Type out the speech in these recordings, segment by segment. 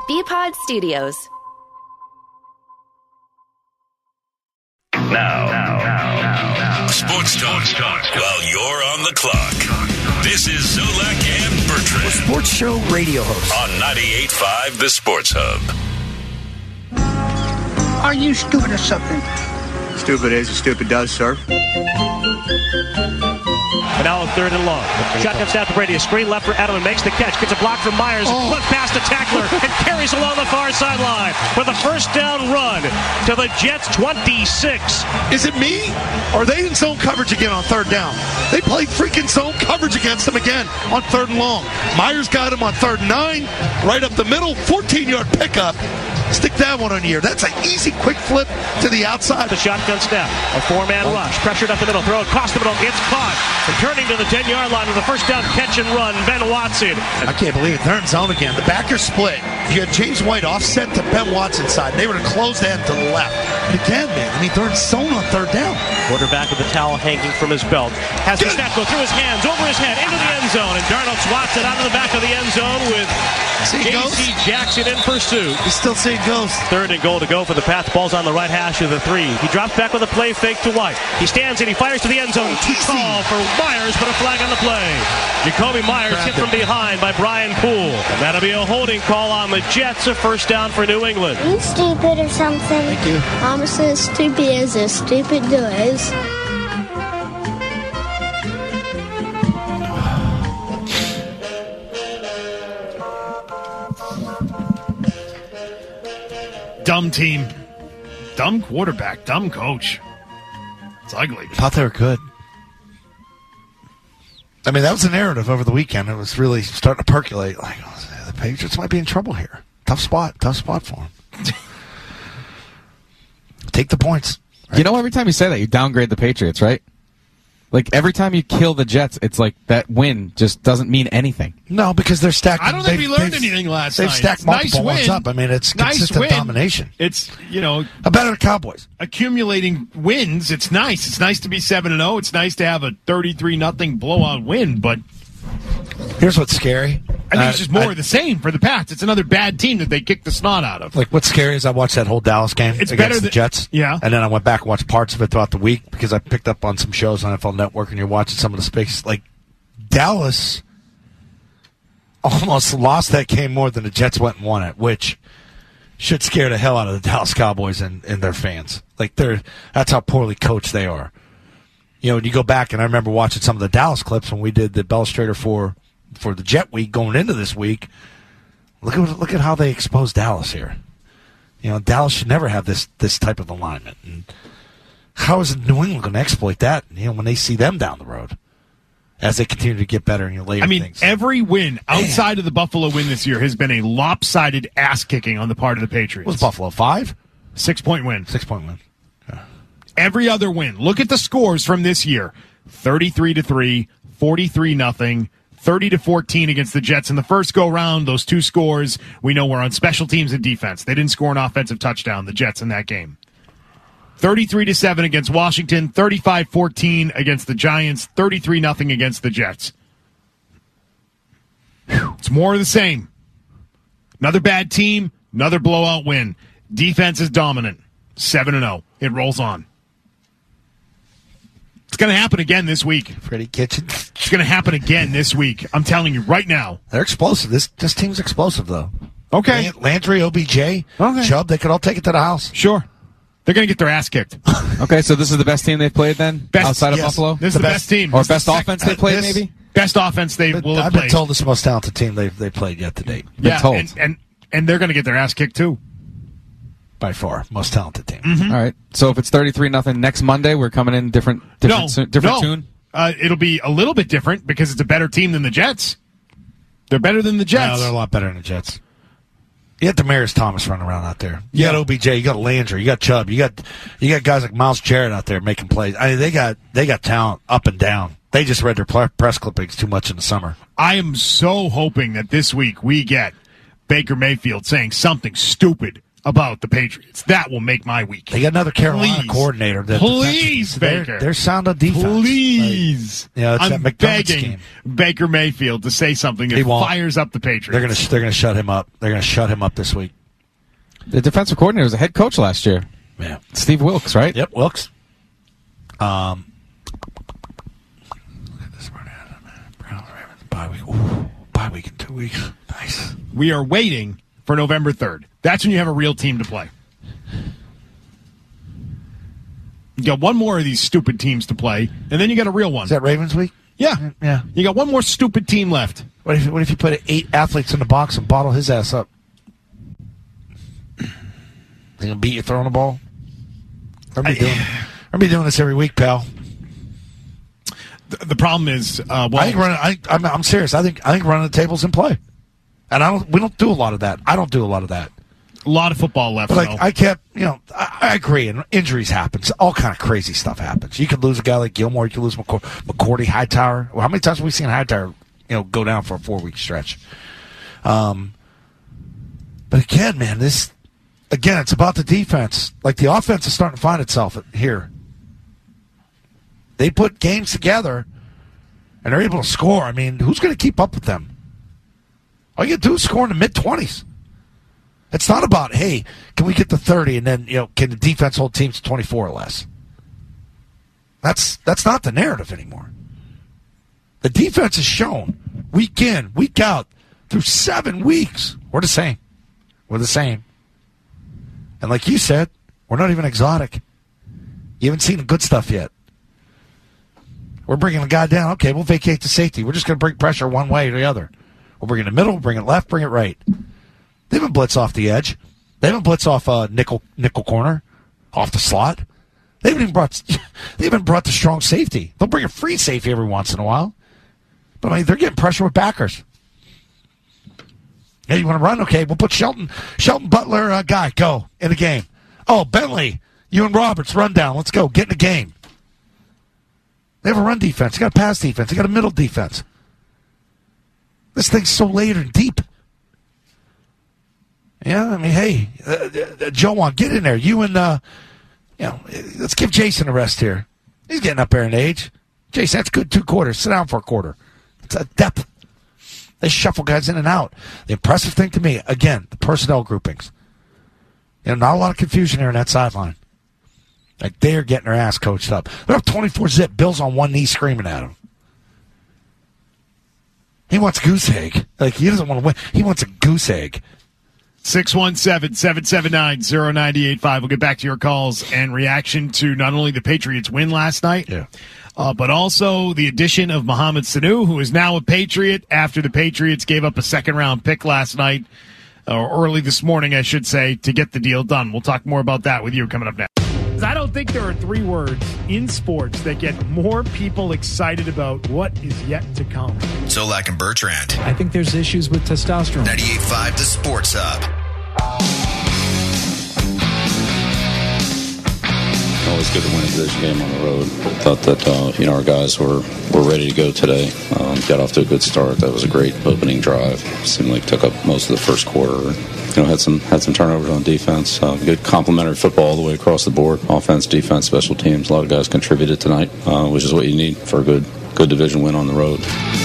BPod Studios. Now. Sports talk while you're on the clock. This is Zolak and Bertrand. A sports show radio host. On 98.5 The Sports Hub. Are you stupid or something? Stupid is, stupid does, sir. But now on 3rd and long. Shotgun snap to Brady. A screen left for Edelman. Makes the catch. Gets a block from Myers. Look past the tackler and carries along the far sideline for the first down run to the Jets 26. Is it me? Or are they in zone coverage again on 3rd down? They played freaking zone coverage against them again on 3rd and long. Myers got him on 3rd and 9. Right up the middle. 14-yard pickup. Stick that one on here. That's an easy, quick flip to the outside. The shotgun snap. A 4-man rush. Pressured up the middle. Throw across the middle. Gets caught. Returning to the 10-yard line with a first down catch and run. Ben Watson. I can't believe it. They're in zone again. The backers split. You had James White offset to Ben Watson's side. They were to close that to the left. And again, man, I mean, they're in zone on 3rd down. Quarterback with the towel hanging from his belt. Has the snap go through his hands, over his head, into the end zone. And Darnold swats it out of the back of the end zone with J.C. Jackson in pursuit. He's still seeing ghosts. 3rd and goal to go for the Pats. Ball's on the right hash of the 3. He drops back with a play fake to White. He stands and he fires to the end zone. Too tall for Myers, but a flag on the play. Jacoby Myers hit from behind by Brian Poole. And that'll be a holding call on the Jets. A first down for New England. You stupid or something? Thank you. I'm so stupid as a stupid does. Dumb team. Dumb quarterback. Dumb coach. It's ugly. Thought they were good. I mean, that was the narrative over the weekend. It was really starting to percolate. Like, the Patriots might be in trouble here. Tough spot for them. Take the points. Right? You know, every time you say that, you downgrade the Patriots, right? Like, every time you kill the Jets, it's like that win just doesn't mean anything. No, because they're stacked. I don't think we learned anything last night. They've stacked multiple ones up. I mean, it's consistent domination. It's, better than Cowboys. Accumulating wins, it's nice. It's nice to be 7-0. It's nice to have a 33-0 blowout win, but here's what's scary. I think it's just more of the same for the Pats. It's another bad team that they kicked the snot out of. Like, what's scary is I watched that whole Dallas game against the Jets. Yeah. And then I went back and watched parts of it throughout the week because I picked up on some shows on NFL Network, and you're watching some of the spaces. Like, Dallas almost lost that game more than the Jets went and won it, which should scare the hell out of the Dallas Cowboys and their fans. Like, that's how poorly coached they are. You know, when you go back, and I remember watching some of the Dallas clips when we did the Bellustrator for the Jet Week going into this week. Look at how they exposed Dallas here. You know, Dallas should never have this type of alignment. And how is New England going to exploit that? You know, when they see them down the road as they continue to get better and you layer things. Every win outside of the Buffalo win this year has been a lopsided ass kicking on the part of the Patriots. Was Buffalo 5? 6-point win. 6-point win. Yeah. Every other win. Look at the scores from this year: 33-3, 43-0. 30-14 against the Jets in the first go-round. Those two scores, we know, were on special teams and defense. They didn't score an offensive touchdown, the Jets, in that game. 33-7 against Washington, 35-14 against the Giants, 33-0 against the Jets. It's more of the same. Another bad team, another blowout win. Defense is dominant. 7-0. It rolls on. It's going to happen again this week. Freddie Kitchen. It's going to happen again this week. I'm telling you right now. They're explosive. This team's explosive, though. Okay. Landry, OBJ, Chubb, they could all take it to the house. Sure. They're going to get their ass kicked. Okay, so this is the best team they've played then? Outside of Buffalo? This is the best team. Or best offense they played, maybe? Best offense they will have played. I've been told this is the most talented team they played yet to date. Yeah, and they're going to get their ass kicked, too. By far, most talented team. Mm-hmm. All right. So if it's 33-0 next Monday, we're coming in different tune? It'll be a little bit different because it's a better team than the Jets. They're better than the Jets. No, they're a lot better than the Jets. You got Demaryius Thomas running around out there. You got OBJ. You got Landry. You got Chubb. You got guys like Myles Jarrett out there making plays. I mean, they got talent up and down. They just read their press clippings too much in the summer. I am so hoping that this week we get Baker Mayfield saying something stupid about the Patriots. That will make my week. They got another Carolina coordinator. Please, Baker. They're sound on defense. Please. It's I'm that McDermott's begging game. Baker Mayfield to say something that fires up the Patriots. They're gonna shut him up. They're gonna shut him up this week. The defensive coordinator was a head coach last year. Yeah. Steve Wilkes, right? Yep, Wilkes. Look at this one. Browns, Ravens, bye week. Ooh, bye week in 2 weeks. Nice. We are waiting for November 3rd. That's when you have a real team to play. You got one more of these stupid teams to play, and then you got a real one. Is that Ravens week? Yeah. Yeah. You got one more stupid team left. What if you put 8 athletes in the box and bottle his ass up? They gonna beat you throwing the ball? I'll be doing this every week, pal. The problem is, I'm serious. I think running the table's in play, and we don't do a lot of that. I don't do a lot of that. A lot of football left. But I kept, I agree, and injuries happen. All kind of crazy stuff happens. You could lose a guy like Gilmore. You could lose McCourty, Hightower. Well, how many times have we seen Hightower, go down for a 4-week stretch? But again, man, it's about the defense. Like, the offense is starting to find itself here. They put games together, and they're able to score. I mean, who's going to keep up with them? All you got to do is score in the mid-20s. It's not about, hey, can we get to 30 and then, can the defense hold teams to 24 or less? That's not the narrative anymore. The defense has shown week in, week out, through 7 weeks, we're the same. We're the same. And like you said, we're not even exotic. You haven't seen the good stuff yet. We're bringing a guy down. Okay, we'll vacate the safety. We're just going to bring pressure one way or the other. We'll bring it in the middle, we'll bring it left, bring it right. They haven't blitz off the edge. They haven't blitz off nickel corner, off the slot. They haven't brought the strong safety. They'll bring a free safety every once in a while. But I mean, they're getting pressure with backers. Hey, you want to run? Okay, we'll put Shelton Butler guy, go in the game. Oh, Bentley, you and Roberts, run down. Let's go. Get in the game. They have a run defense. They got a pass defense. They got a middle defense. This thing's so layered and deep. Yeah, I mean, hey, Joe, get in there. You and, let's give Jason a rest here. He's getting up there in age. Jason, that's good 2 quarters. Sit down for a quarter. It's a depth. They shuffle guys in and out. The impressive thing to me, again, the personnel groupings. Not a lot of confusion here in that sideline. Like, they're getting their ass coached up. They're up 24-zip. Bill's on one knee screaming at him. He wants goose egg. Like, he doesn't want to win. He wants a goose egg. 617-779-0985. We'll get back to your calls and reaction to not only the Patriots' win last night, but also the addition of Mohamed Sanu, who is now a Patriot after the Patriots gave up a second-round pick last night, or early this morning, I should say, to get the deal done. We'll talk more about that with you coming up next. I don't think there are 3 words in sports that get more people excited about what is yet to come. Zolak and Bertrand. I think there's issues with testosterone. 98.5 The Sports Hub. Always good to win a division game on the road. Thought that our guys were ready to go today. Got off to a good start. That was a great opening drive. Seemed like took up most of the first quarter. Had some turnovers on defense. Good complementary football all the way across the board. Offense, defense, special teams. A lot of guys contributed tonight, which is what you need for a good division win on the road.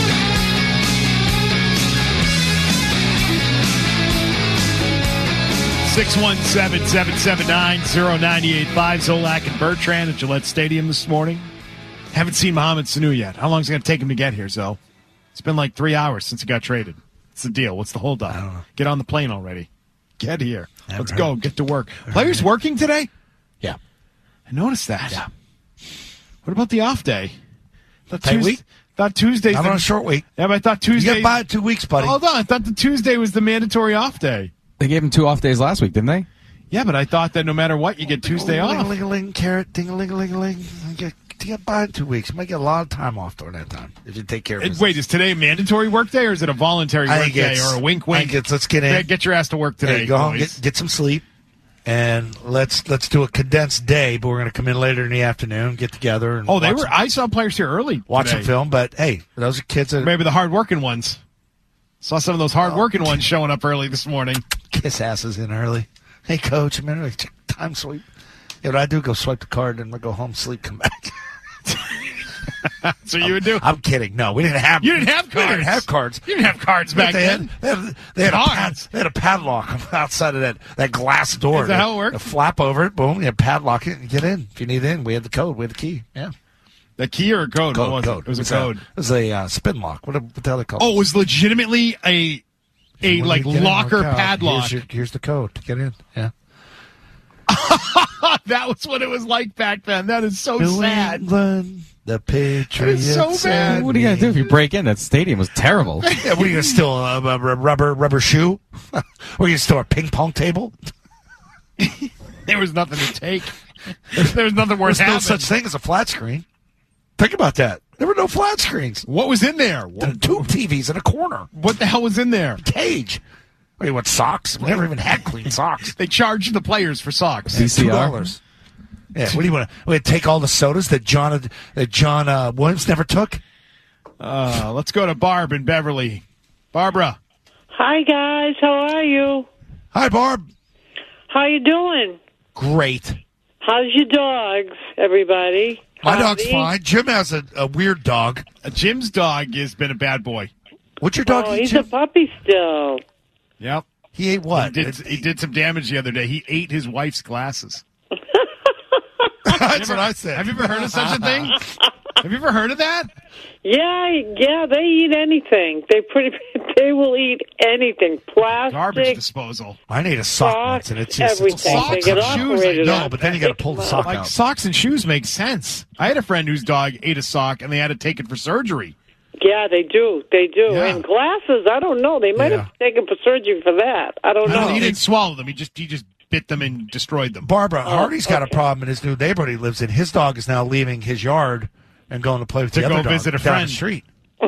617-779-0985. Zolak and Bertrand at Gillette Stadium this morning. Haven't seen Mohamed Sanu yet. How long is it going to take him to get here, Zo? It's been like 3 hours since he got traded. What's the deal? What's the holdup? I don't know. Get on the plane already. Get here. Let's go. Get to work. Players working today? Yeah. I noticed that. Yeah. What about the off day? Week? Thought Tuesday's I'm on a short week. Yeah, but I thought Tuesday. You got by 2 weeks, buddy. Hold on. I thought the Tuesday was the mandatory off day. They gave him 2 off days last week, didn't they? Yeah, but I thought that no matter what, you get Tuesday off. Ding-a-ling-a-ling, carrot, ding-a-ling-a-ling-a-ling. You get by 2 weeks. You might get a lot of time off during that time if you take care of it. Wait, is today a mandatory work day or is it a voluntary work day or a wink-wink? Let's get in. Get your ass to work today. Go home, get some sleep, and let's do a condensed day. But we're going to come in later in the afternoon, get together. And I saw players here early. Watch some film, but hey, those are kids that maybe the hard-working ones. Saw some of those hard-working ones showing up early this morning. Kiss asses in early. Hey, coach, a minute. Time sweep. Yeah, what I do, go swipe the card, and I go home, sleep, come back. So you would do? I'm kidding. No, we didn't have. You didn't have cards. We didn't have cards. You didn't have cards back then. They had a padlock outside of that glass door. Is that how it worked? A flap over it, boom, you padlock it and get in. If you need in, we had the code, we had the key. Yeah. The key or a code? Code. It was a code. It was a spin lock. What the hell they call it? Oh, it was legitimately a like locker padlock. Here's the code to get in. Yeah. That was what it was like back then. That is so New sad. England, the Patriots. That is so bad. What are you going to do if you break in? That stadium was terrible. Yeah, what are you going to steal? A rubber shoe? Or are you going to steal a ping pong table? There was nothing to take. There was nothing worth having. There's no such thing as a flat screen. Think about that. There were no flat screens. What was in there? Tube TVs in a corner. What the hell was in there? Cage. What do you want, socks? We never even had clean socks. They charged the players for socks. $2. Yeah, what do you want to take all the sodas that John Williams never took? Let's go to Barb in Beverly. Barbara. Hi, guys. How are you? Hi, Barb. How you doing? Great. How's your dogs, everybody? My dog's fine. Jim has a weird dog. Jim's dog has been a bad boy. What's your dog eat, he's Jim? a puppy still. Yep. He ate what? He did some damage the other day. He ate his wife's glasses. That's what I said. Have you ever heard of such a thing? Have you ever heard of that? Yeah, they eat anything. They will eat anything. Plastic. Garbage disposal. I need a sock once, and it's just everything. Socks They get and shoes. operated No, on. but then you got to pull the sock Like out. socks and shoes make sense. I had a friend whose dog ate a sock, and they had to take it for surgery. Yeah, they do. They do. Yeah. And glasses, I don't know. They might have taken for surgery for that. I don't know. No, he didn't swallow them. He just bit them and destroyed them. Barbara, Hardy's got a problem in his new neighborhood he lives in. His dog is now leaving his yard and going to play with the other dog visit a down friend. the street.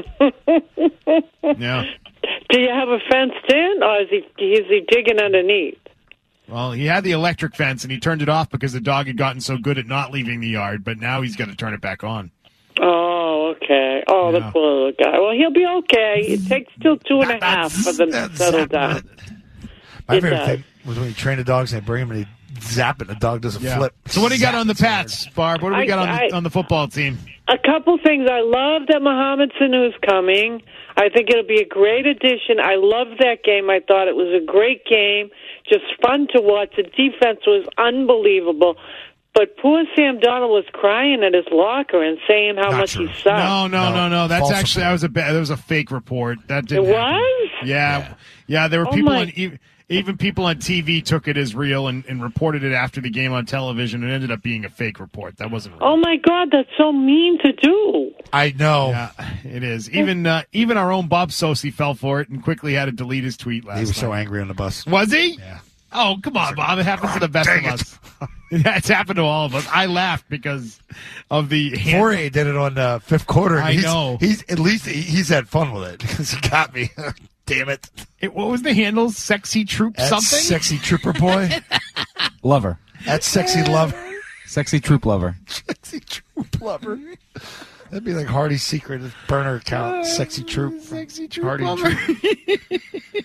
Yeah. Do you have a fenced in, or is he digging underneath? Well, he had the electric fence, and he turned it off because the dog had gotten so good at not leaving the yard, but now he's got to turn it back on. Oh, okay. Oh, Yeah. the poor little guy. Well, he'll be okay. It takes till 2.5 for them to settle down. My It favorite does. thing was when you train the dogs and they bring him and they zap it and the dog does a flip. So what do you got Zap on the it so hard. Pats, Barb? What do we got on the football team? A couple things. I love that Mohamed Sanu's coming. I think it'll be a great addition. I loved that game. I thought it was a great game. Just fun to watch. The defense was unbelievable. But poor Sam Donald was crying at his locker and saying how much he sucked. No. That's False actually that was a fake report. That It didn't happen. was? Yeah. There were Oh, people my- even people on TV took it as real and reported it after the game on television. And it ended up being a fake report. That wasn't real. Oh, my God, that's so mean to do. I know. Yeah, it is. Even our own Bob Sosi fell for it and quickly had to delete his tweet last He was night. so angry on the bus. Was he? Yeah. Oh, come on, Bob. It happens to the best of Dang it. us. Yeah, it's happened to all of us. I laughed because of the Fourier did it on fifth quarter. And I know. He's at least he's had fun with it because he got me. Damn it. What was the handle? Sexy Troop That's something? Sexy Trooper Boy. Lover. That's Sexy Lover. Sexy Troop Lover. Sexy Troop Lover. That'd be like Hardy's secret burner account. Sexy Troop. Sexy Troop Hardy Lover. Troop.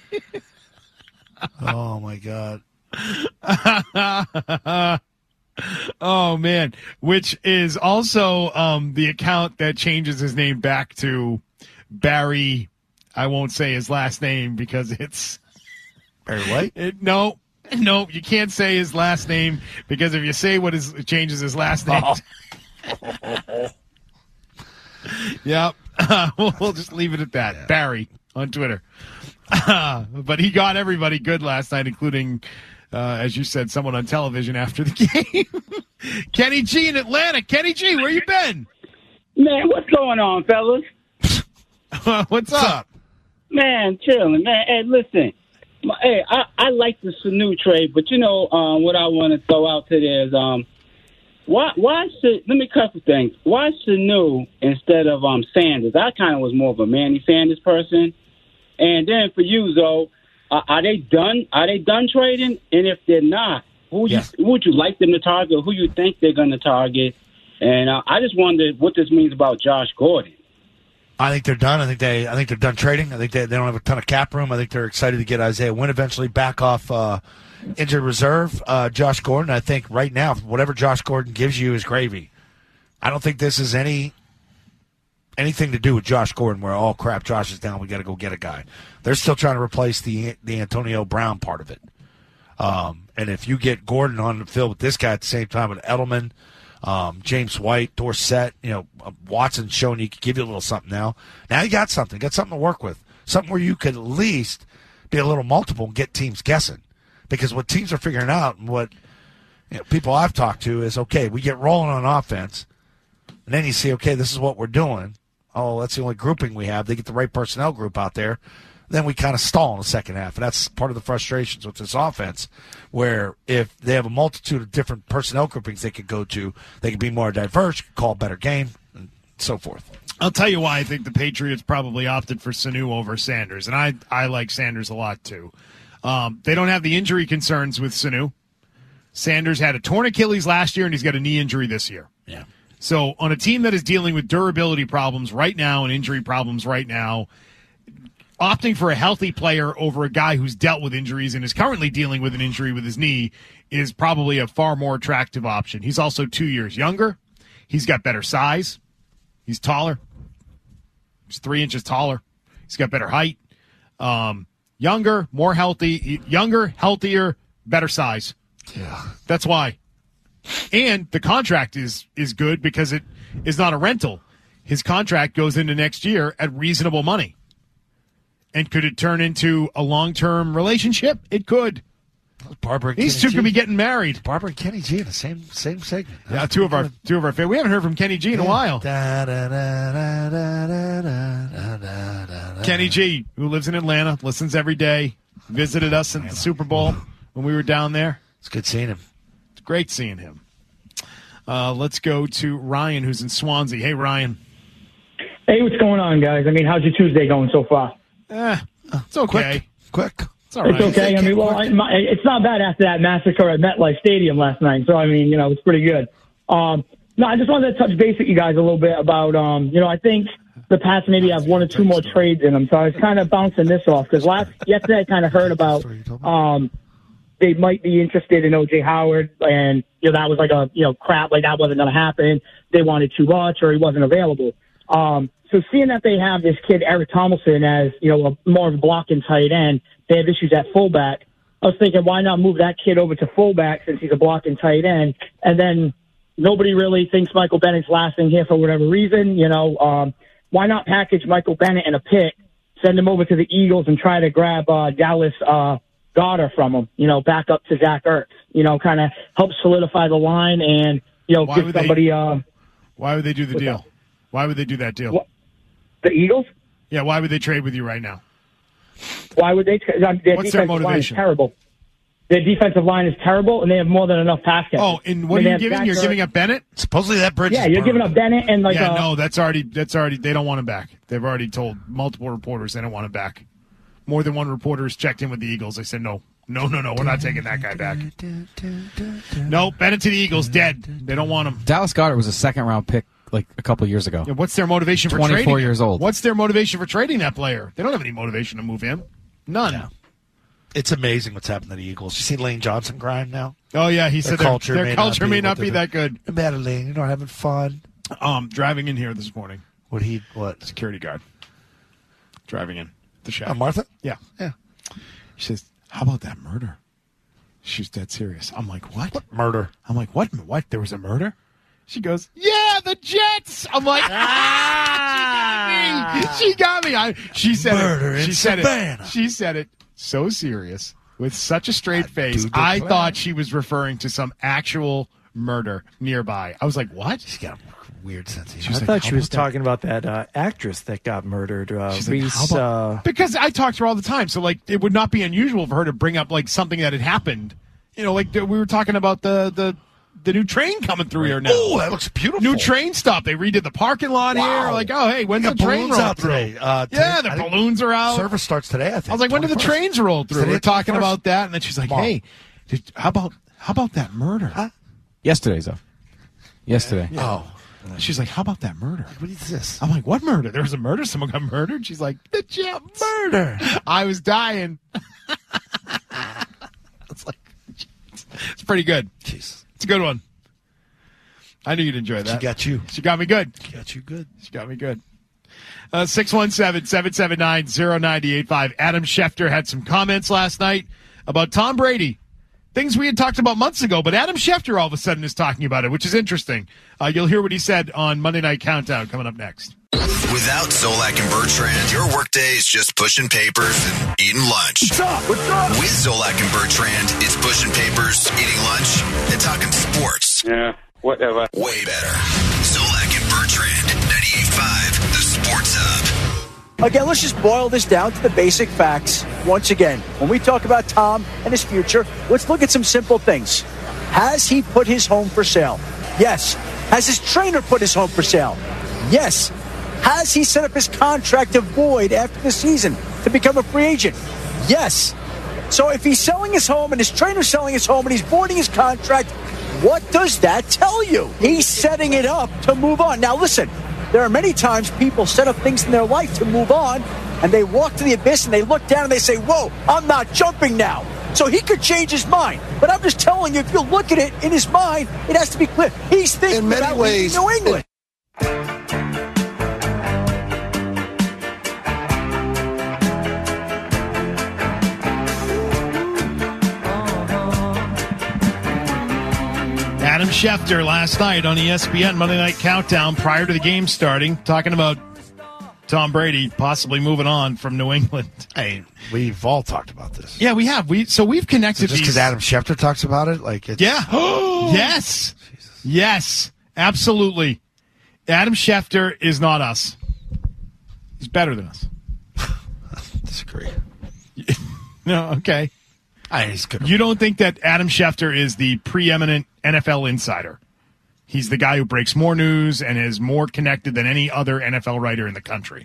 Oh, my God. Oh, man. Which is also the account that changes his name back to Barry. I won't say his last name because it's... Barry White? No, you can't say his last name because if you say it changes his last name... Oh. Yep. We'll just leave it at that. Yeah. Barry on Twitter. But he got everybody good last night, including, as you said, someone on television after the game. Kenny G in Atlanta. Kenny G, where you been? Man, what's going on, fellas? What's up? Man, chilling, man. Hey, listen. Hey, I like the Sanu trade, but you know what I want to throw out to there is why should, let me cut the things. Why Sanu instead of Sanders? I kind of was more of a Manny Sanders person. And then for you, Zoe, are they done? Are they done trading? And if they're not, who would you like them to target? Who you think they're going to target? And I just wondered what this means about Josh Gordon. I think they're done. I think they're done trading. I think they don't have a ton of cap room. I think they're excited to get Isaiah Wynn eventually back off injured reserve. Josh Gordon, I think right now, whatever Josh Gordon gives you is gravy. I don't think this is anything to do with Josh Gordon where, oh, crap, Josh is down, we got to go get a guy. They're still trying to replace the Antonio Brown part of it. And if you get Gordon on the field with this guy at the same time with Edelman, James White, Dorsett, Watson showing you could give you a little something now. Now you got something. Got something to work with. Something where you could at least be a little multiple and get teams guessing. Because what teams are figuring out and what people I've talked to is, okay, we get rolling on offense, and then you see, okay, this is what we're doing. Oh, that's the only grouping we have. They get the right personnel group out there. Then we kind of stall in the second half. And that's part of the frustrations with this offense, where if they have a multitude of different personnel groupings they could go to, they could be more diverse, call a better game, and so forth. I'll tell you why I think the Patriots probably opted for Sanu over Sanders. And I like Sanders a lot, too. They don't have the injury concerns with Sanu. Sanders had a torn Achilles last year, and he's got a knee injury this year. Yeah. So on a team that is dealing with durability problems right now and injury problems right now, opting for a healthy player over a guy who's dealt with injuries and is currently dealing with an injury with his knee is probably a far more attractive option. He's also 2 years younger. He's got better size. He's taller. He's 3 inches taller. He's got better height. Younger, more healthy. Younger, healthier, better size. Yeah. That's why. And the contract is good because it is not a rental. His contract goes into next year at reasonable money. And could it turn into a long-term relationship? It could. Barbara and These two could be getting married. Barbara and Kenny G in the same segment. Yeah, two of our favorites. We haven't heard from Kenny G in a while. Kenny G, who lives in Atlanta, listens every day, visited us at the Super Bowl when we were down there. It's good seeing him. It's great seeing him. Let's go to Ryan, who's in Swansea. Hey, Ryan. Hey, what's going on, guys? I mean, how's your Tuesday going so far? It's okay. Quick. It's all right. It's okay. I mean, it's not bad after that massacre at MetLife Stadium last night. So, I mean, it's pretty good. No, I just wanted to touch base with you guys a little bit about, I think the Pats maybe have 1 or 2 more trades in them. So I was kind of bouncing this off because yesterday I kind of heard about they might be interested in O.J. Howard, and that was like a crap, like that wasn't going to happen. They wanted too much, or he wasn't available. So seeing that they have this kid Eric Tomlinson as more of a blocking tight end, they have issues at fullback. I was thinking, why not move that kid over to fullback since he's a blocking tight end, and then nobody really thinks Michael Bennett's lasting here for whatever reason. Why not package Michael Bennett in a pick, send him over to the Eagles, and try to grab Dallas Goedert from him, back up to Zach Ertz, kind of help solidify the line and, give somebody. Why would they do the deal? Why would they do that deal? The Eagles? Yeah, why would they trade with you right now? Why would they? What's their motivation? Line is terrible. Their defensive line is terrible, and they have more than enough pass catchers. Oh, and what are you giving? You're giving up Bennett? Supposedly that bridge. Yeah, you're giving up Bennett and no, that's already. They don't want him back. They've already told multiple reporters they don't want him back. More than one reporter has checked in with the Eagles. They said no, we're not taking that guy back. No, Bennett to the Eagles, dead. They don't want him. Dallas Goedert was a second-round pick like a couple years ago. Yeah, what's their motivation for trading? 24 years old. What's their motivation for trading that player? They don't have any motivation to move him. None. Yeah. It's amazing what's happened to the Eagles. You see Lane Johnson grind now? Oh, yeah. He said their culture may not be that good. Bad Lane. You're not having fun. Driving in here this morning. What? Security guard. Driving in the shack. Martha? Yeah. She says, how about that murder? She's dead serious. I'm like, what? Murder? I'm like, what? What? There was a murder? She goes, yeah, the Jets. I'm like, She got me. She said murder it. In Savannah. She said it so serious with such a straight face. I thought she was referring to some actual murder nearby. I was like, what? She's got a weird sense of humor. I thought she was talking about that actress that got murdered. Reese. Because I talk to her all the time, so it would not be unusual for her to bring up something that had happened. We were talking about the new train coming through here now. Oh, that looks beautiful. New train stop. They redid the parking lot here. Hey, when's the train roll out through? Today. The balloons are out. Service starts today, I think. I was like, when do the trains roll through? We're talking about that, and then she's like, hey, how about that murder? Yesterday's though. Yesterday. Yeah. Oh. She's like, how about that murder? What is this? I'm like, what murder? There was a murder? Someone got murdered? She's like, the Jets. Murder. I was dying. It's pretty good. Jeez. It's a good one. I knew you'd enjoy that. She got you. She got me good. She got you good. She got me good. 617-779-0985. Adam Schefter had some comments last night about Tom Brady. Things we had talked about months ago, but Adam Schefter all of a sudden is talking about it, which is interesting. You'll hear what he said on Monday Night Countdown coming up next. Without Zolak and Bertrand, your workday is just pushing papers and eating lunch. What's up? What's up? With Zolak and Bertrand, it's pushing papers, eating lunch, and talking sports. Yeah, whatever. Way better. Zolak and Bertrand, 98.5, the Sports Hub. Again, let's just boil this down to the basic facts. Once again, when we talk about Tom and his future, let's look at some simple things. Has he put his home for sale? Yes. Has his trainer put his home for sale? Yes. Has he set up his contract to void after the season to become a free agent? Yes. So if he's selling his home and his trainer's selling his home and he's voiding his contract, what does that tell you? He's setting it up to move on. Now listen, there are many times people set up things in their life to move on, and they walk to the abyss and they look down and they say, whoa, I'm not jumping now. So he could change his mind. But I'm just telling you, if you look at it in his mind, it has to be clear. He's thinking in many about ways, New England. Adam Schefter last night on ESPN Monday Night Countdown prior to the game starting, talking about Tom Brady possibly moving on from New England. Hey, we've all talked about this. Yeah, we have. We've connected just because Adam Schefter talks about it, like it's, yeah, yes, Jesus. Yes, absolutely. Adam Schefter is not us. He's better than us. Disagree. No, okay. He's good. You don't think that Adam Schefter is the preeminent NFL insider? He's the guy who breaks more news and is more connected than any other NFL writer in the country.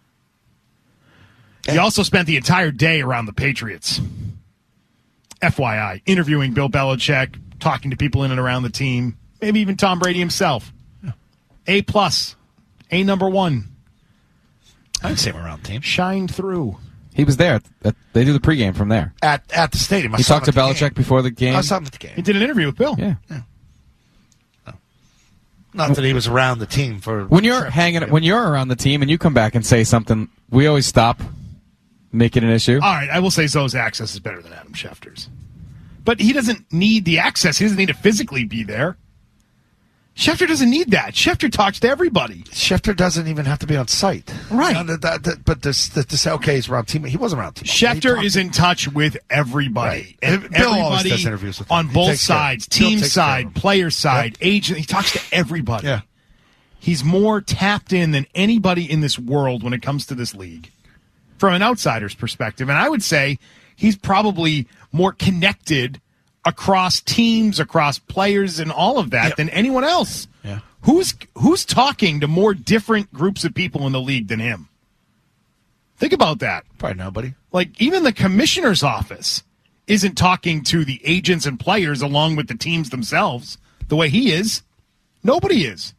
He also spent the entire day around the Patriots. FYI, interviewing Bill Belichick, talking to people in and around the team, maybe even Tom Brady himself. Yeah. A+, A number one. I didn't see him around the team. Shined through. He was there. They do the pregame from there. At the stadium. He talked to Belichick before the game. I saw him at the game. He did an interview with Bill. Yeah. No. Not that he was around the team for... When you're around the team and you come back and say something, we always stop, make it an issue. All right, I will say Zoe's access is better than Adam Schefter's. But he doesn't need the access. He doesn't need to physically be there. Schefter doesn't need that. Schefter talks to everybody. Schefter doesn't even have to be on site. Right. But to say, okay, he's around team. He wasn't around team. Schefter is in touch with everybody. Right. And Bill always does interviews with him. On both sides, team side, player side, agent. He talks to everybody. Yeah. He's more tapped in than anybody in this world when it comes to this league from an outsider's perspective. And I would say he's probably more connected across teams, across players, and all of that than anyone else. Yeah. Who's talking to more different groups of people in the league than him? Think about that. Probably nobody. Like, even the commissioner's office isn't talking to the agents and players along with the teams themselves the way he is. Nobody is.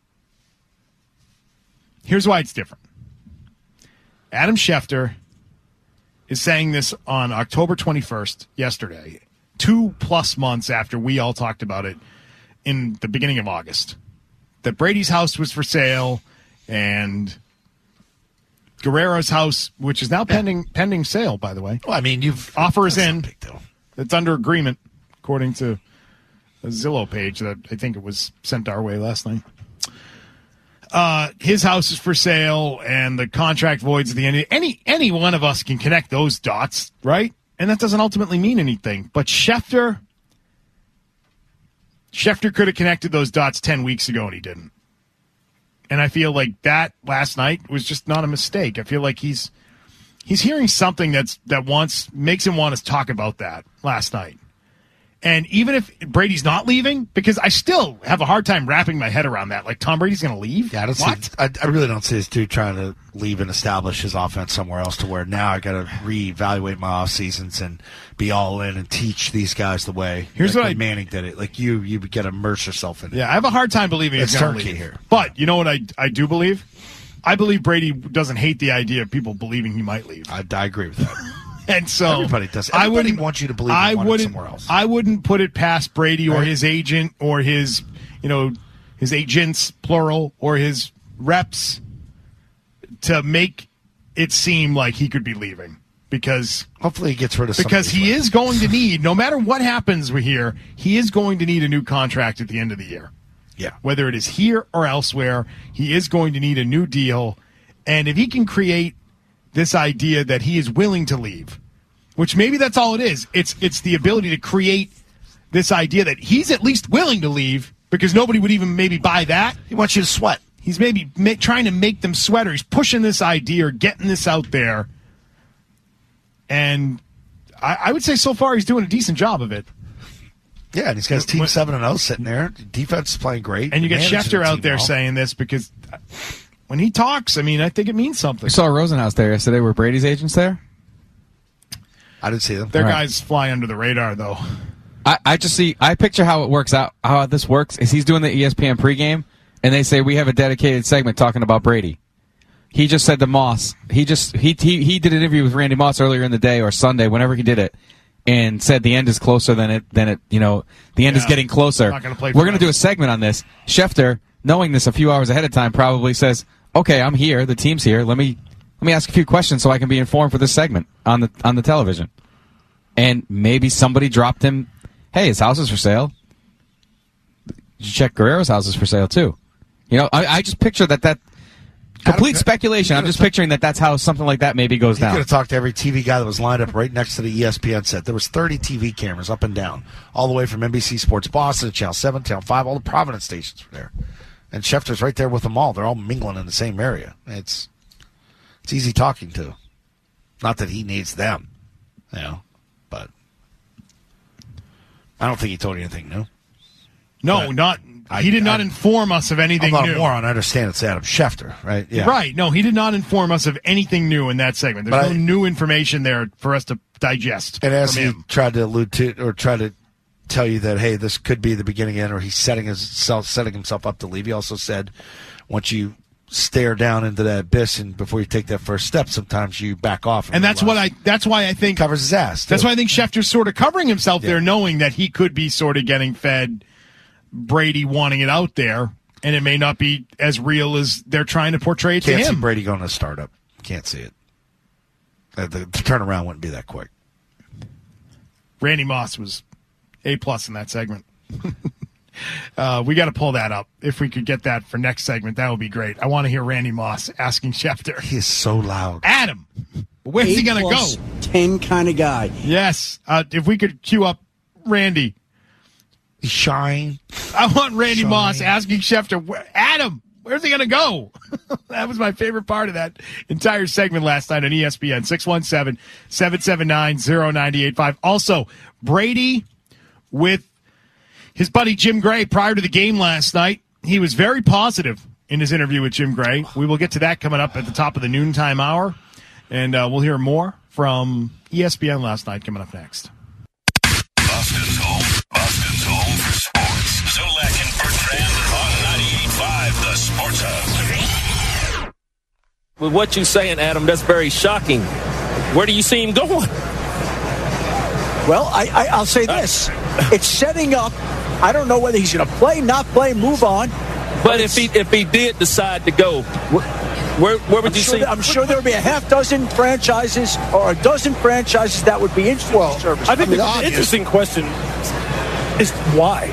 Here's why it's different. Adam Schefter is saying this on October 21st, yesterday, 2+ months after we all talked about it in the beginning of August, that Brady's house was for sale and Guerrero's house, which is now pending sale, by the way. Well, I mean, offer is in. It's under agreement, according to a Zillow page that I think it was sent our way last night. His house is for sale, and the contract voids at the end. Any one of us can connect those dots, right? And that doesn't ultimately mean anything. But Schefter could have connected those dots 10 weeks ago, and he didn't. And I feel like that last night was just not a mistake. I feel like he's hearing something that makes him want to talk about that last night. And even if Brady's not leaving, because I still have a hard time wrapping my head around that. Like, Tom Brady's going to leave? Yeah, I really don't see this dude trying to leave and establish his offense somewhere else to where now I got to reevaluate my off seasons and be all in and teach these guys the way. Here's like what Manning did it. Like you got to immerse yourself in it. Yeah, I have a hard time believing he's going to leave here. But you know what I do believe? I believe Brady doesn't hate the idea of people believing he might leave. I agree with that. And so everybody does. Everybody wants you to believe he wanted somewhere else. I wouldn't put it past Brady or his agent or his agents, plural, or his reps to make it seem like he could be leaving. Because hopefully he gets rid of because he is going to need, no matter what happens here, he is going to need a new contract at the end of the year. Yeah. Whether it is here or elsewhere, he is going to need a new deal. And if he can create this idea that he is willing to leave, which maybe that's all it is. It's the ability to create this idea that he's at least willing to leave because nobody would even maybe buy that. He wants you to sweat. He's maybe trying to make them sweat, or he's pushing this idea or getting this out there. And I would say so far he's doing a decent job of it. Yeah, and he's got his team 7-0 sitting there. Defense is playing great. And you get Schefter out there saying this because when he talks, I mean, I think it means something. We saw Rosenhaus there yesterday. Were Brady's agents there? I didn't see them. Their guys fly under the radar, though. I picture how it works out. How this works is he's doing the ESPN pregame, and they say we have a dedicated segment talking about Brady. He just said to Moss, he did an interview with Randy Moss earlier in the day or Sunday, whenever he did it, and said the end is closer than it. The end is getting closer. We're going to do a segment on this. Schefter, knowing this a few hours ahead of time, probably says, "Okay, I'm here. The team's here. Let me ask a few questions so I can be informed for this segment on the television." And maybe somebody dropped him, "Hey, his house is for sale. Did you check Guerrero's house is for sale too?" I just picture that complete speculation. I'm just picturing that's how something like that maybe goes down. You could have talked to every TV guy that was lined up right next to the ESPN set. There was 30 TV cameras up and down, all the way from NBC Sports Boston to Channel 7, Channel 5, all the Providence stations were there. And Schefter's right there with them all. They're all mingling in the same area. It's easy talking to. Not that he needs them, but I don't think he told you anything new. No, he did not inform us of anything I'm new. not a moron. I understand it's Adam Schefter, right? Yeah. Right. No, he did not inform us of anything new in that segment. There's no new information there for us to digest. And as he tried to allude to, or try to tell you that, hey, this could be the beginning end, or he's setting himself up to leave. He also said, once you stare down into that abyss, and before you take that first step, sometimes you back off. And that's why I think covers his ass. That's why I think Schefter's sort of covering himself there, knowing that he could be sort of getting fed Brady wanting it out there, and it may not be as real as they're trying to portray it to him. Can't see Brady going to startup. Can't see it. The turnaround wouldn't be that quick. Randy Moss was A+ in that segment. We got to pull that up. If we could get that for next segment, that would be great. I want to hear Randy Moss asking Schefter. He is so loud. Adam, where's he going to go? 10 kind of guy. Yes. If we could cue up Randy. Shine. I want Randy Moss asking Schefter, Adam, where's he going to go? That was my favorite part of that entire segment last night on ESPN. 617-779-0985. Also, Brady with his buddy Jim Gray prior to the game last night. He was very positive in his interview with Jim Gray. We will get to that coming up at the top of the noontime hour. And we'll hear more from ESPN last night coming up next. Boston's home for sports. Zolak and Bertrand on 98.5, the Sports Hub. With what you're saying, Adam, that's very shocking. Where do you see him going? Well, I'll say this. It's setting up. I don't know whether he's going to play, not play, move on. But if he did decide to go, where would you see? I'm sure there would be a half dozen franchises or a dozen franchises that would be interested in service. I think the interesting question is why.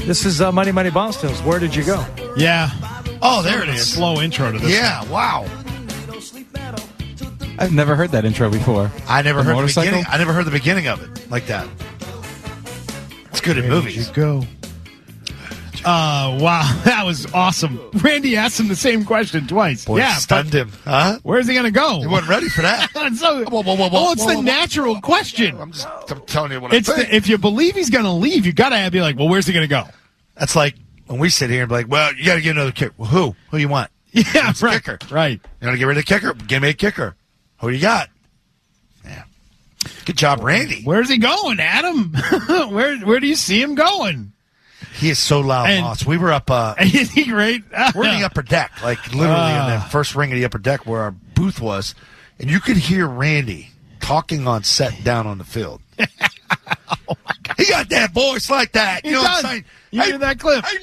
This is Money Money Boston's. Where did you go? Yeah. Oh, there it is. Slow intro to this. Yeah, wow. I've never heard that intro before. I never heard the motorcycle? beginning. I never heard the beginning of it like that. It's good in movies. You go. Wow, that was awesome. Randy asked him the same question twice. Boy, stunned him. Huh? Where's he going to go? He wasn't ready for that. It's the natural question. I'm telling you what I think. If you believe he's going to leave, you got to be like, well, where's he going to go? That's like when we sit here and be like, well, you got to get another kicker. Well, who? Who you want? Yeah, right. Kicker. Right. You want to get rid of the kicker? Give me a kicker. Who you got? Yeah. Good job, Randy. Where's he going, Adam? Where do you see him going? He is so loud, Moss. We were up. Is he great? We're in the upper deck, like literally in the first ring of the upper deck where our booth was, and you could hear Randy talking on set down on the field. Oh my God. He got that voice like that. You know what I'm saying? You hear that clip? Hey,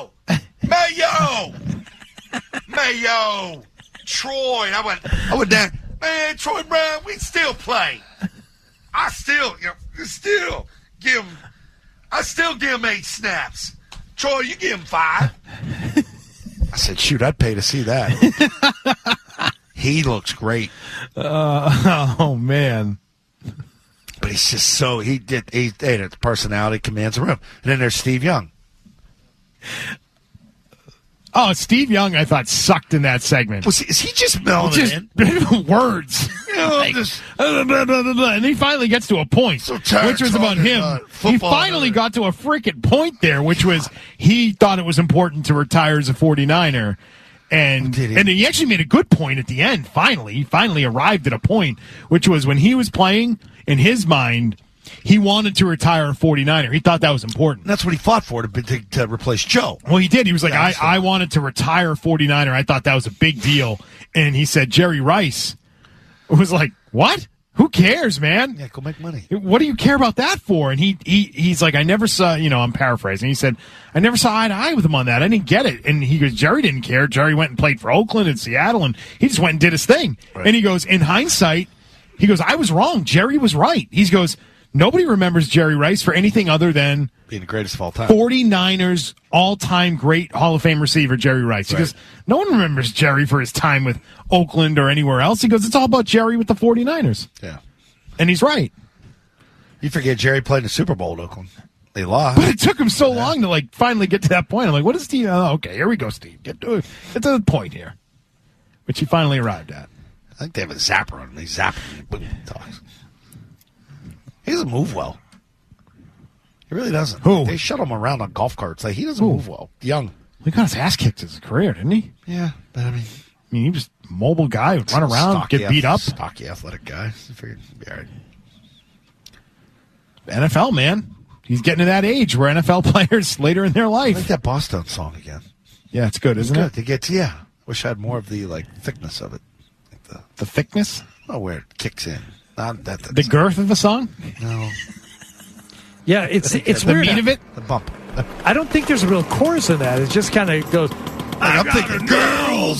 Mayo, Troy. I went down. Man, Troy Brown, we still play. I still give him 8 snaps. Troy, you give him 5. I said, shoot, I'd pay to see that. He looks great. Oh, man. But he's just so, he had a personality, commands the room. And then there's Steve Young. Oh, Steve Young, I thought, sucked in that segment. Is he just melting it in? Words. And he finally gets to a point, which was about him. He finally got to a freaking point there, which was he thought it was important to retire as a 49er. And he actually made a good point at the end, finally. He finally arrived at a point, which was when he was playing, in his mind, he wanted to retire a 49er. He thought that was important. And that's what he fought for, to replace Joe. Well, he did. He was like, I wanted to retire a 49er. I thought that was a big deal. And he said, Jerry Rice was like, what? Who cares, man? Yeah, go make money. What do you care about that for? And he's like, I never saw, I'm paraphrasing. He said, I never saw eye to eye with him on that. I didn't get it. And he goes, Jerry didn't care. Jerry went and played for Oakland and Seattle, and he just went and did his thing. Right. And he goes, in hindsight, he goes, I was wrong. Jerry was right. He goes, nobody remembers Jerry Rice for anything other than being the greatest of all time. 49ers all-time great Hall of Fame receiver, Jerry Rice. He goes, no one remembers Jerry for his time with Oakland or anywhere else. He goes, it's all about Jerry with the 49ers. Yeah. And he's right. You forget Jerry played in the Super Bowl at Oakland. They lost. But it took him so long to finally get to that point. I'm like, what is Steve? Oh, okay, here we go, Steve. Get to the point here. Which he finally arrived at. I think they have a zapper on him. They zap him and boom, talks. He doesn't move well. He really doesn't. Who? They shuttle him around on golf carts. He doesn't move well. Young. He got his ass kicked in his career, didn't he? Yeah, but I mean, he was a mobile guy, would run around, get beat up. Stocky, athletic guy. I figured he'd be all right. NFL, man. He's getting to that age where NFL players later in their life. I like that Boston song again. Yeah, it's good, isn't it? It gets, yeah. Wish I had more of the thickness of it. The thickness? Oh, where it kicks in. Not that. The girth of the song? No. Yeah, it's the weird. meat of it? The bump. I don't think there's a real chorus in that. It just kind of goes. I'm thinking girls.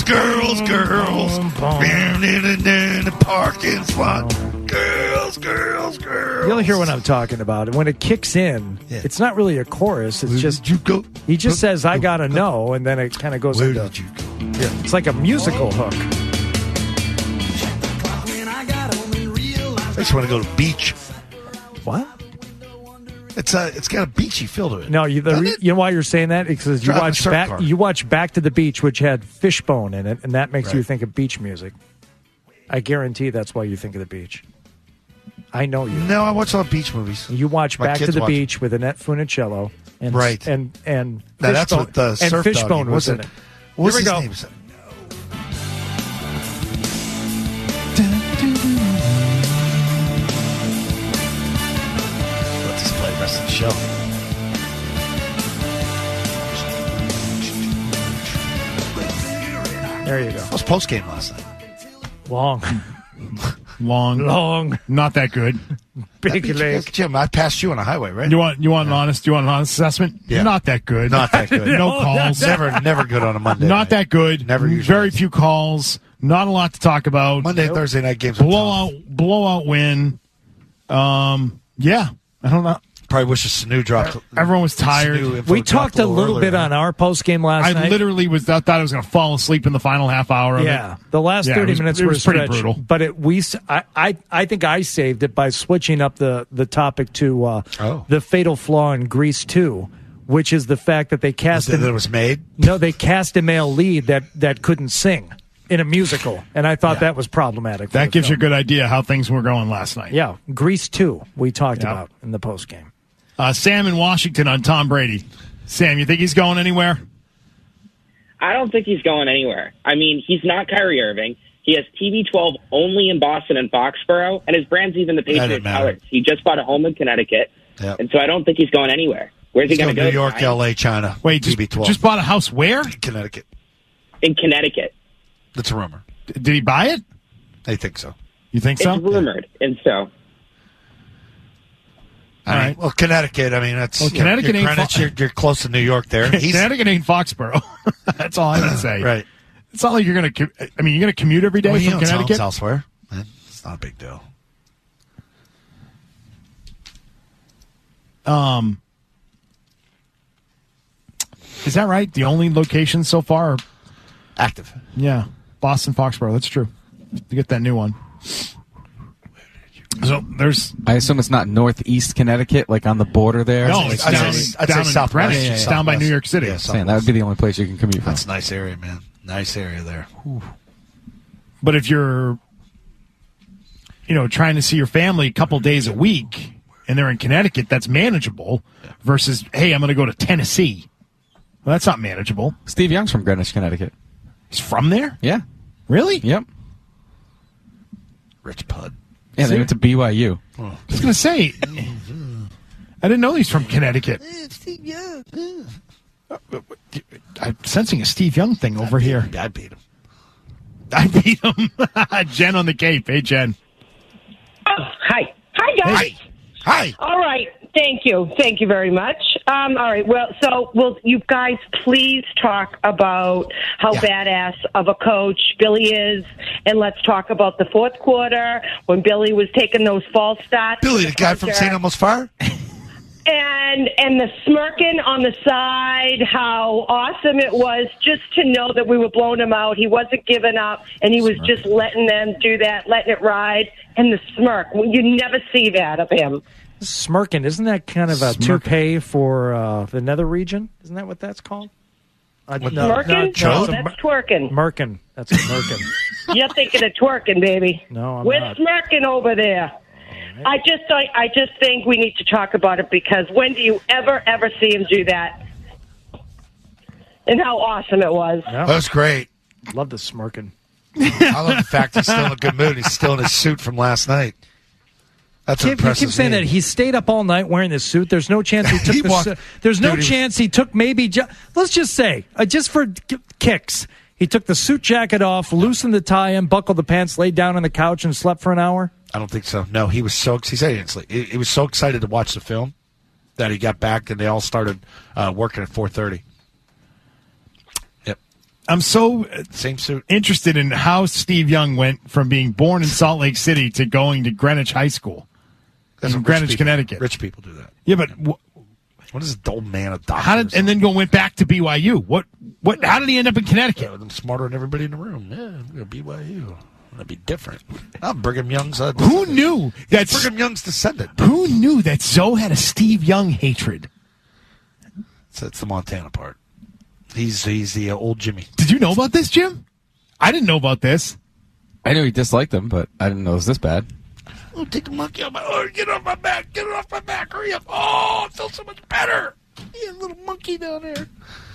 In the parking spot. Girls. You'll hear what I'm talking about. When it kicks in, it's not really a chorus. It's just you go. He just says, "I gotta know," and then it kind of goes into. Did you go? Yeah, it's like a musical hook. I just want to go to the beach. What? It's got a beachy feel to it. No, you know why you're saying that? Because you watch Back to the Beach, which had Fishbone in it, and that makes you think of beach music. I guarantee that's why you think of the beach. I know you. No, I watch a lot of beach movies. You watch Back to the Beach with Annette Funicello, and now that's what the surf Fishbone was in it. What's Here we go. His name? Let's just play the rest of the show. There you go. What was post game last night? Long. Not that good. Big leg. Jim, I passed you on a highway, right? You want an honest assessment? Yeah. Not that good. Not that good. No calls. Never good on a Monday. Not that good. Never usually. Very few calls. Not a lot to talk about. Monday, Thursday night games. Blowout win. Yeah. I don't know. Probably wish Sanu dropped. Everyone was tired. We talked a little bit on our post game last night. I literally thought I was going to fall asleep in the final half hour. Yeah, the last 30 minutes were pretty brutal. But I think I saved it by switching up the topic to the fatal flaw in Grease 2, which is the fact that they cast that it was made. No, they cast a male lead that couldn't sing in a musical, and I thought that was problematic. That gives you a good idea how things were going last night. Yeah, Grease 2 we talked about in the post game. Sam in Washington on Tom Brady. Sam, you think he's going anywhere? I don't think he's going anywhere. I mean, he's not Kyrie Irving. He has TB12 only in Boston and Foxborough, and his brand's even the Patriots colors. He just bought a home in Connecticut, and so I don't think he's going anywhere. Where's he going to go? New York, L.A., China. Wait, just bought a house where? Connecticut. In Connecticut. That's a rumor. Did he buy it? I think so. You think so? It's rumored, and so... All right. Well, Connecticut. I mean, that's Connecticut ain't Greenwich, you're close to New York. There, Connecticut ain't Foxborough. That's all I would say. Right. It's not like you're going to. I mean, you're going to commute every day from Connecticut. Elsewhere. It's not a big deal. Is that right? The only location so far are active. Yeah, Boston, Foxborough. That's true. To get that new one. So there's. I assume it's not northeast Connecticut, like on the border there. No, it's down in southwest. It's down by New York City. Yeah, that would be the only place you can commute from. That's a nice area, man. Nice area there. Whew. But if you're, trying to see your family a couple days a week, and they're in Connecticut, that's manageable. Versus, hey, I'm going to go to Tennessee. Well, that's not manageable. Steve Young's from Greenwich, Connecticut. He's from there? Yeah. Really? Yep. Rich Pud. Yeah, they went to BYU. I was going to say, I didn't know he's from Connecticut. Steve Young. I'm sensing a Steve Young thing over here. I beat him. I beat him. Jen on the Cape. Hey, Jen. Oh, hi. Hi, guys. Hey. Hi. All right. Thank you. Thank you very much. All right. Well, will you guys please talk about how badass of a coach Billy is, and let's talk about the fourth quarter when Billy was taking those false starts. Billy, the guy from St. Elmo's Fire? And the smirking on the side, how awesome it was just to know that we were blowing him out. He wasn't giving up, and he was just letting them do that, letting it ride. And the smirk, you never see that of him. Smirking, isn't that kind of a toupee for the nether region? Isn't that what that's called? Smirking? No, that's twerking. Merkin. That's a merkin. You're thinking of twerking, baby. No, I'm We're not. smirking over there. Right. I just think we need to talk about it, because when do you ever see him do that? And how awesome it was. That was great. Love the smirking. I love the fact he's still in a good mood. He's still in his suit from last night. That's impressive. You keep saying that he stayed up all night wearing this suit. There's no chance he took There's no chance he took let's just say, just for kicks, he took the suit jacket off, loosened the tie, unbuckled the pants, laid down on the couch, and slept for an hour. I don't think so. No, he was he said he didn't sleep. He was so excited to watch the film that he got back, and they all started working at 4:30. Yep. I'm so same suit. Interested in how Steve Young went from being born in Salt Lake City to going to Greenwich High School in Greenwich, Connecticut. Rich people do that. Yeah, but what is this old man a doctor? And then went back to BYU. What? How did he end up in Connecticut? I'm smarter than everybody in the room. Yeah, I'm going to BYU. That'd be different. I'm Brigham Young's Who knew that Brigham Young's descendant? Who knew that Zoe had a Steve Young hatred? That's the Montana part. He's the old Jimmy. Did you know about this, Jim? I didn't know about this. I knew he disliked him, but I didn't know it was this bad. Oh, take the monkey off get off my back. Get it off my back. Hurry up. Oh, it feels so much better. Yeah, little monkey down there.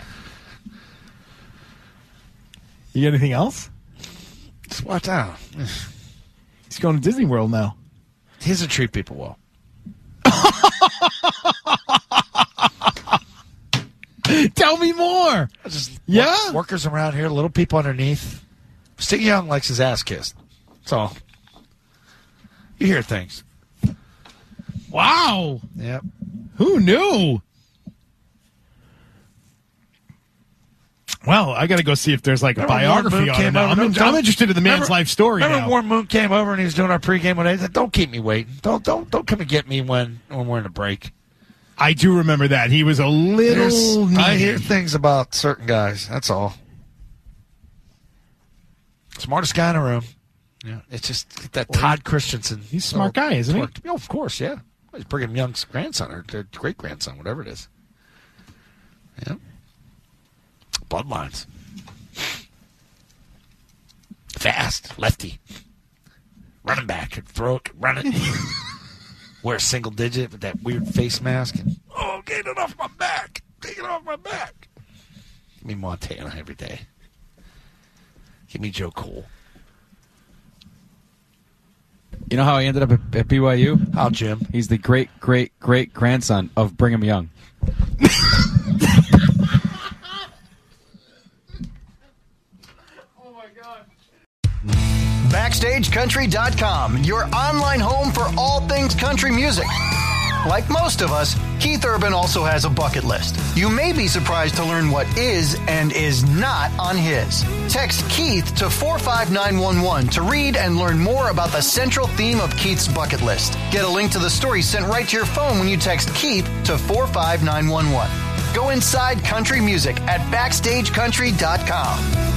You got anything else? Just watch out. He's going to Disney World now. He doesn't treat people well. Tell me more. Workers around here, little people underneath. Steve Young likes his ass kissed. That's all. You hear things. Wow. Yep. Who knew? Well, I got to go see if there's like a biography on him now. I'm interested in the man's life story remember now. Warren Moon came over and he was doing our pregame one day. He said, "Don't keep me waiting. Don't come and get me when we're in a break." I do remember that. He was a little needy. I hear things about certain guys. That's all. Smartest guy in the room. Yeah, it's just that Todd Christensen. He's a smart guy, isn't he? Oh, of course, yeah. He's Brigham Young's grandson or great-grandson, whatever it is. Yeah. Bloodlines. Fast. Lefty. Running back. Could throw it, could run it. Wear a single digit with that weird face mask. And, get it off my back. Take it off my back. Give me Montana every day. Give me Joe Cole. You know how he ended up at BYU? How, Jim? He's the great-great-great-grandson of Brigham Young. BackstageCountry.com, your online home for all things country music. Like most of us, Keith Urban also has a bucket list. You may be surprised to learn what is and is not on his. Text Keith to 45911 to read and learn more about the central theme of Keith's bucket list. Get a link to the story sent right to your phone when you text Keith to 45911. Go inside country music at BackstageCountry.com.